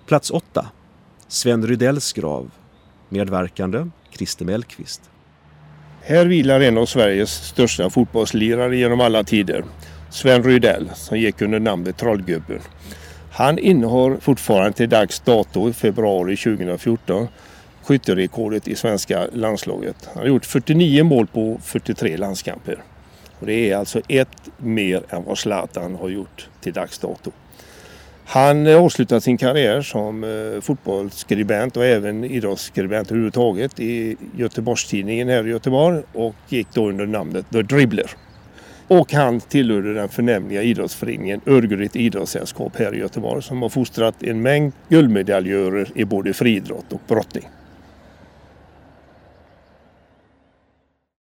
Plats 8. Sven Rydells grav. Medverkande Christer Mellqvist. Här vilar en av Sveriges största fotbollslirare genom alla tider. Sven Rydell, som gick under namnet Trollgubben. Han innehar fortfarande till dags dato i februari 2014 skytterekordet i svenska landslaget. Han har gjort 49 mål på 43 landskamper. Och det är alltså ett mer än vad Zlatan har gjort till dags dato. Han avslutade sin karriär som fotbollsskribent och även idrottsskribent överhuvudtaget i Göteborgstidningen här i Göteborg och gick då under namnet The Dribbler. Och han tillhörde den förnämliga idrottsföreningen Örgryte idrottssällskap här i Göteborg som har fostrat en mängd guldmedaljörer i både friidrott och brottning.